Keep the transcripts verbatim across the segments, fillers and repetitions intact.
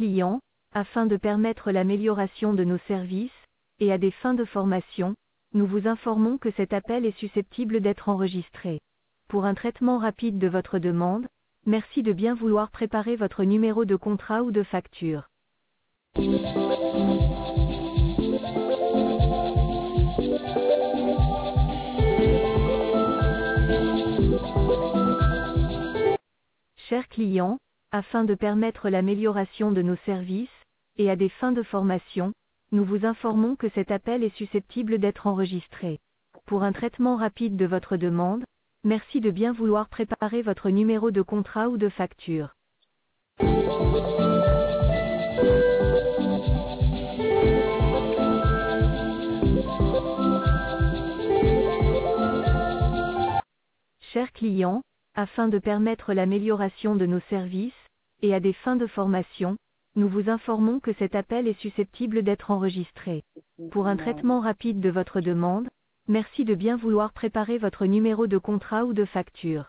client, afin de permettre l'amélioration de nos services, et à des fins de formation, nous vous informons que cet appel est susceptible d'être enregistré. Pour un traitement rapide de votre demande, merci de bien vouloir préparer votre numéro de contrat ou de facture. Chers clients, afin de permettre l'amélioration de nos services, et à des fins de formation, nous vous informons que cet appel est susceptible d'être enregistré. Pour un traitement rapide de votre demande, merci de bien vouloir préparer votre numéro de contrat ou de facture. Chers clients, afin de permettre l'amélioration de nos services, et à des fins de formation, nous vous informons que cet appel est susceptible d'être enregistré. Pour un traitement rapide de votre demande, merci de bien vouloir préparer votre numéro de contrat ou de facture.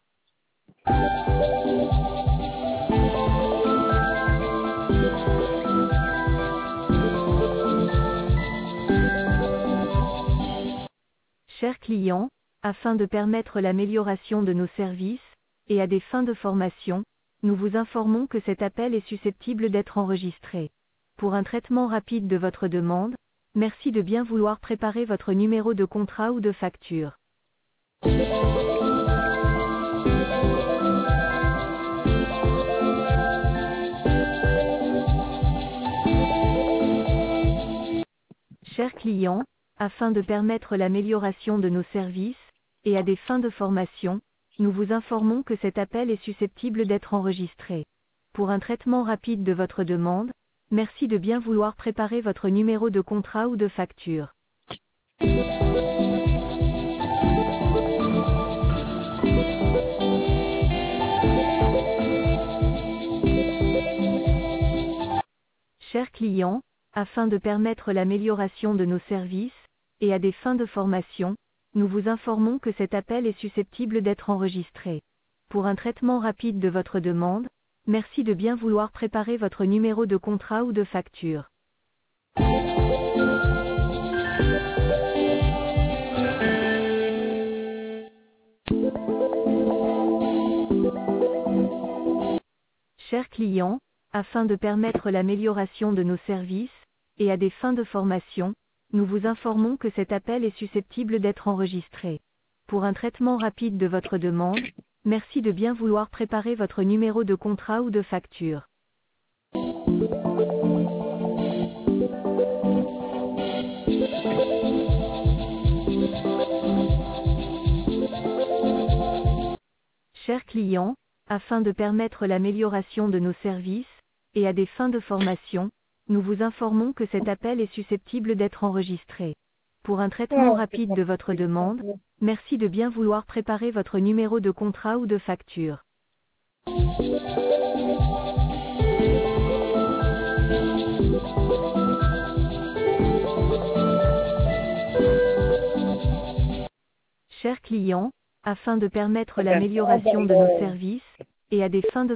Chers clients, afin de permettre l'amélioration de nos services, et à des fins de formation, nous vous informons que cet appel est susceptible d'être enregistré. Pour un traitement rapide de votre demande, merci de bien vouloir préparer votre numéro de contrat ou de facture. Chers clients, afin de permettre l'amélioration de nos services, et à des fins de formation, nous vous informons que cet appel est susceptible d'être enregistré. Pour un traitement rapide de votre demande, merci de bien vouloir préparer votre numéro de contrat ou de facture. Chers clients, afin de permettre l'amélioration de nos services, et à des fins de formation, nous vous informons que cet appel est susceptible d'être enregistré. Pour un traitement rapide de votre demande, merci de bien vouloir préparer votre numéro de contrat ou de facture. Chers clients, afin de permettre l'amélioration de nos services, et à des fins de formation, nous vous informons que cet appel est susceptible d'être enregistré. Pour un traitement rapide de votre demande, merci de bien vouloir préparer votre numéro de contrat ou de facture. Chers clients, afin de permettre l'amélioration de nos services, et à des fins de formation, nous vous informons que cet appel est susceptible d'être enregistré. Pour un traitement rapide de votre demande, merci de bien vouloir préparer votre numéro de contrat ou de facture. Chers clients, afin de permettre l'amélioration de nos services, et à des fins de